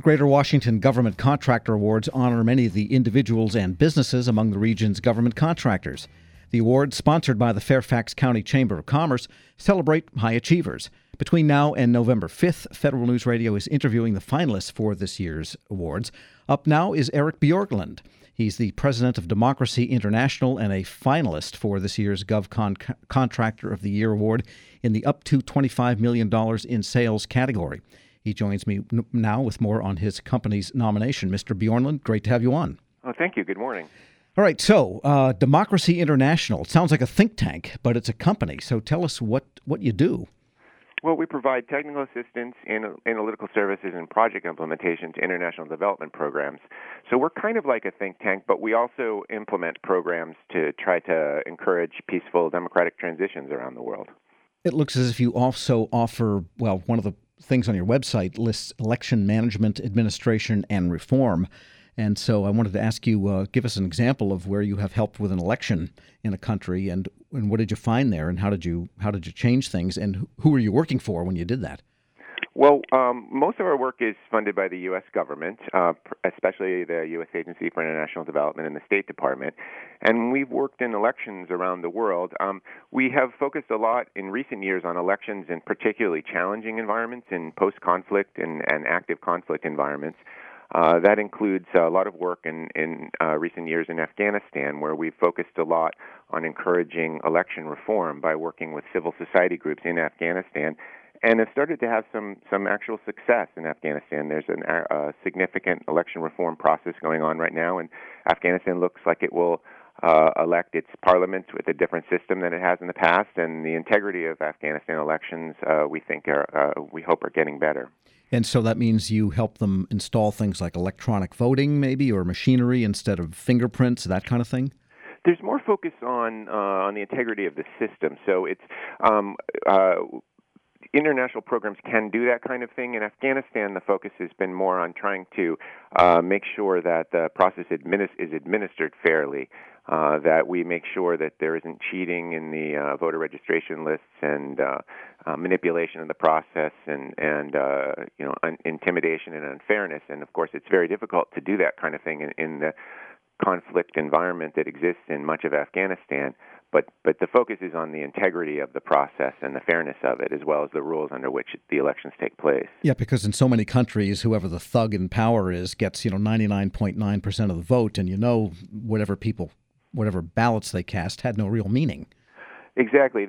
Greater Washington Government Contractor Awards honor many of the individuals and businesses among the region's government contractors. The awards, sponsored by the Fairfax County Chamber of Commerce, celebrate high achievers. Between now and November 5th, Federal News Radio is interviewing the finalists for this year's awards. Up now is Eric Bjorklund. He's the president of Democracy International and a finalist for this year's GovCon Contractor of the Year award in the up to $25 million in sales category. He joins me now with more on his company's nomination. Mr. Bjorklund, great to have you on. Oh, thank you. Good morning. All right, so Democracy International, it sounds like a think tank, but it's a company. So tell us what you do. Well, we provide technical assistance, analytical services, and project implementation to international development programs. So we're kind of like a think tank, but we also implement programs to try to encourage peaceful democratic transitions around the world. It looks as if you also offer, well, one of the things on your website lists election management, administration, and reform. And so I wanted to ask you, give us an example of where you have helped with an election in a country, and what did you find there, and how did you change things, and who were you working for when you did that? Well, most of our work is funded by the U.S. government, especially the U.S. Agency for International Development and the State Department. And we've worked in elections around the world. We have focused a lot in recent years on elections in particularly challenging environments, in post-conflict and active conflict environments. That includes a lot of work in recent years in Afghanistan, where we've focused a lot on encouraging election reform by working with civil society groups in Afghanistan, and have started to have some actual success in Afghanistan. There's a significant election reform process going on right now, and Afghanistan looks like it will elect its parliament with a different system than it has in the past, and the integrity of Afghanistan elections, we hope are getting better. And so that means you help them install things like electronic voting, maybe, or machinery instead of fingerprints, that kind of thing? There's more focus on the integrity of the system. So it's international programs can do that kind of thing. In Afghanistan, the focus has been more on trying to make sure that the process is administered fairly, that we make sure that there isn't cheating in the voter registration lists and manipulation of the process and intimidation and unfairness. And, of course, it's very difficult to do that kind of thing in the conflict environment that exists in much of Afghanistan. But the focus is on the integrity of the process and the fairness of it, as well as the rules under which the elections take place. Yeah, because in so many countries, whoever the thug in power is gets 99.9% of the vote, and whatever ballots they cast had no real meaning. Exactly.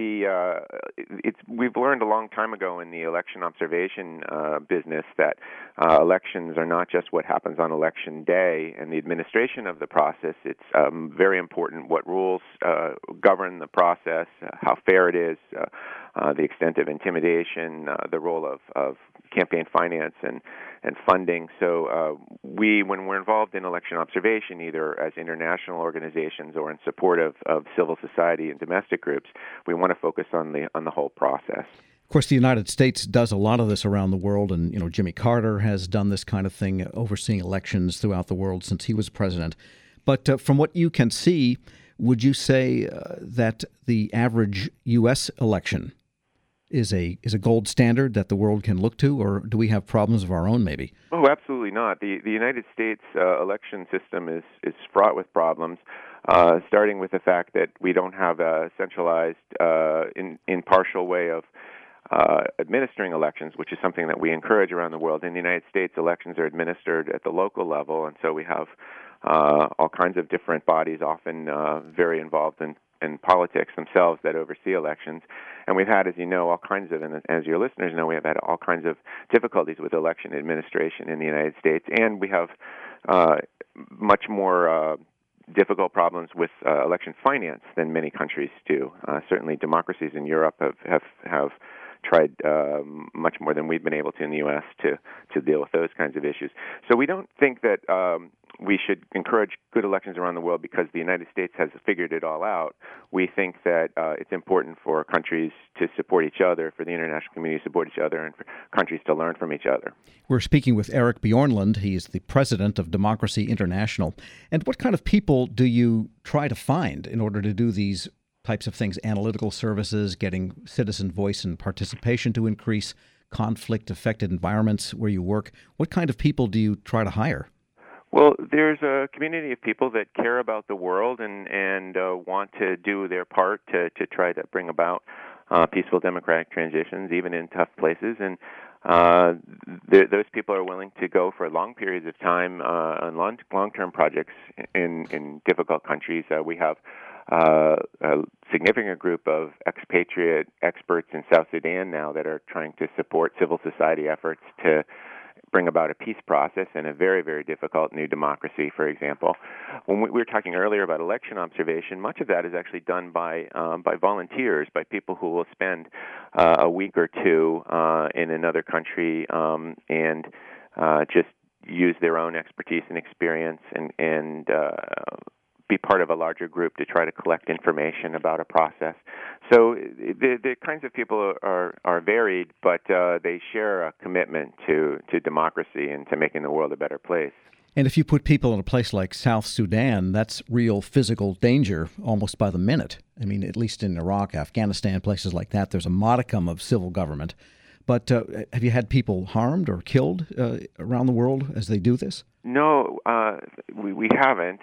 We've learned a long time ago in the election observation business that elections are not just what happens on election day and the administration of the process. It's very important what rules govern the process, how fair it is, the extent of intimidation, the role of campaign finance and funding. So when we're involved in election observation, either as international organizations or in support of civil society and domestic groups, we want to focus on the whole process. Of course, the United States does a lot of this around the world, and Jimmy Carter has done this kind of thing, overseeing elections throughout the world since he was president. But from what you can see, would you say that the average U.S. election is a gold standard that the world can look to, or do we have problems of our own, maybe? Oh, absolutely not. The United States election system is fraught with problems, starting with the fact that we don't have a centralized, impartial way of administering elections, which is something that we encourage around the world. In the United States, elections are administered at the local level, and so we have all kinds of different bodies, often very involved in politics themselves, that oversee elections. And we've had, as you know, and as your listeners know, we have had all kinds of difficulties with election administration in the United States, and we have much more difficult problems with election finance than many countries do. Certainly democracies in Europe have tried much more than we've been able to in the U.S. to deal with those kinds of issues. So we don't think that we should encourage good elections around the world because the United States has figured it all out. We think that it's important for countries to support each other, for the international community to support each other, and for countries to learn from each other. We're speaking with Eric Bjorklund. He's the president of Democracy International. And what kind of people do you try to find in order to do these types of things, analytical services, getting citizen voice and participation to increase, conflict-affected environments where you work. What kind of people do you try to hire? Well, there's a community of people that care about the world and want to do their part to try to bring about peaceful democratic transitions, even in tough places. And those people are willing to go for long periods of time on long-term projects in difficult countries. We have a significant group of expatriate experts in South Sudan now that are trying to support civil society efforts to bring about a peace process in a very, very difficult new democracy, for example. When we were talking earlier about election observation, much of that is actually done by volunteers, by people who will spend a week or two in another country and just use their own expertise and experience and be part of a larger group to try to collect information about a process. So the kinds of people are varied, but they share a commitment to democracy and to making the world a better place. And if you put people in a place like South Sudan, that's real physical danger almost by the minute. I mean, at least in Iraq, Afghanistan, places like that, there's a modicum of civil government. But have you had people harmed or killed around the world as they do this? No, we haven't,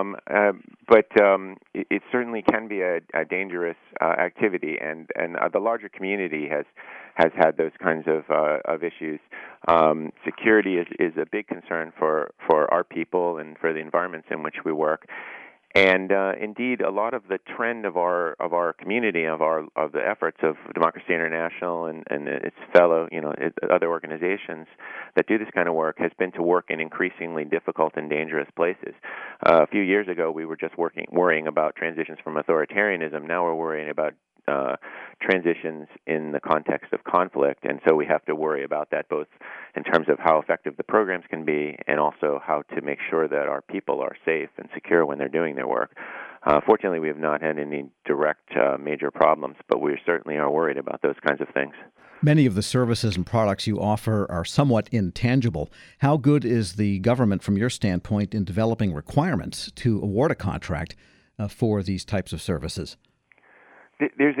but it certainly can be a dangerous activity, and the larger community has had those kinds of issues. Security is a big concern for our people and for the environments in which we work. And indeed, a lot of the trend of our community, of the efforts of Democracy International and its fellow, other organizations that do this kind of work, has been to work in increasingly difficult and dangerous places. A few years ago, we were just worrying about transitions from authoritarianism. Now we're worrying about transitions in the context of conflict, and so we have to worry about that both in terms of how effective the programs can be and also how to make sure that our people are safe and secure when they're doing their work. Fortunately, we have not had any direct major problems, but we certainly are worried about those kinds of things. Many of the services and products you offer are somewhat intangible. How good is the government, from your standpoint, in developing requirements to award a contract for these types of services? There's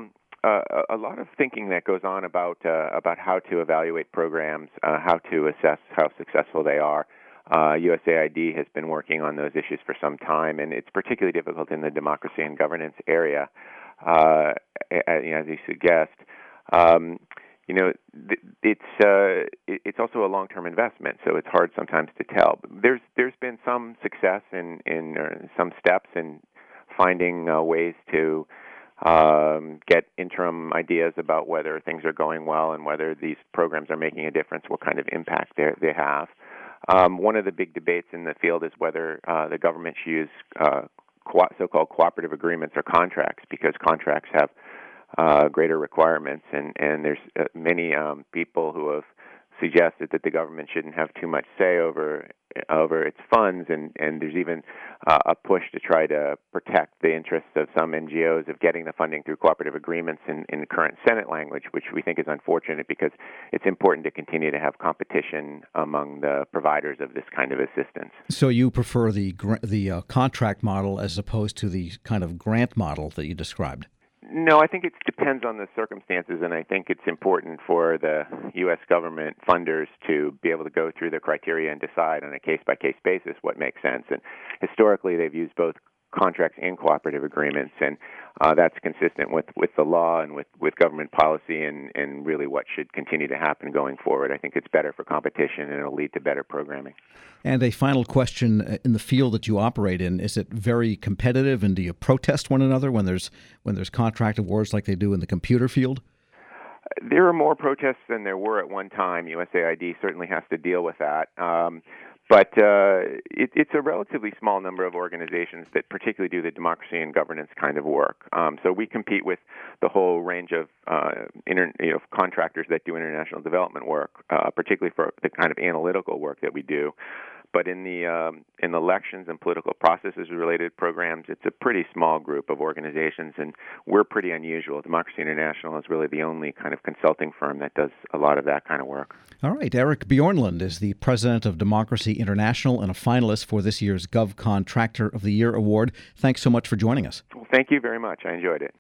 a lot of thinking that goes on about how to evaluate programs, how to assess how successful they are. USAID has been working on those issues for some time, and it's particularly difficult in the democracy and governance area, as you suggest. It's also a long-term investment, so it's hard sometimes to tell. There's been some success in some steps in finding ways to get interim ideas about whether things are going well and whether these programs are making a difference, what kind of impact they have. One of the big debates in the field is whether the government should use so-called cooperative agreements or contracts, because contracts have greater requirements, and there's many people who have suggested that the government shouldn't have too much say over its funds, and there's even a push to try to protect the interests of some NGOs of getting the funding through cooperative agreements in current Senate language, which we think is unfortunate because it's important to continue to have competition among the providers of this kind of assistance. So you prefer the contract model as opposed to the kind of grant model that you described? No, I think it depends on the circumstances, and I think it's important for the U.S. government funders to be able to go through the criteria and decide on a case-by-case basis what makes sense. And historically, they've used both contracts and cooperative agreements, and that's consistent with the law and with government policy and really what should continue to happen going forward. I think it's better for competition, and it'll lead to better programming. And a final question, in the field that you operate in, is it very competitive, and do you protest one another when there's contract awards like they do in the computer field? There are more protests than there were at one time. USAID certainly has to deal with that. But it's a relatively small number of organizations that particularly do the democracy and governance kind of work. So we compete with the whole range of contractors that do international development work, particularly for the kind of analytical work that we do. But in the elections and political processes related programs, it's a pretty small group of organizations, and we're pretty unusual. Democracy International is really the only kind of consulting firm that does a lot of that kind of work. All right. Eric Bjornlund is the president of Democracy International and a finalist for this year's Gov Contractor of the Year Award. Thanks so much for joining us. Well, thank you very much. I enjoyed it.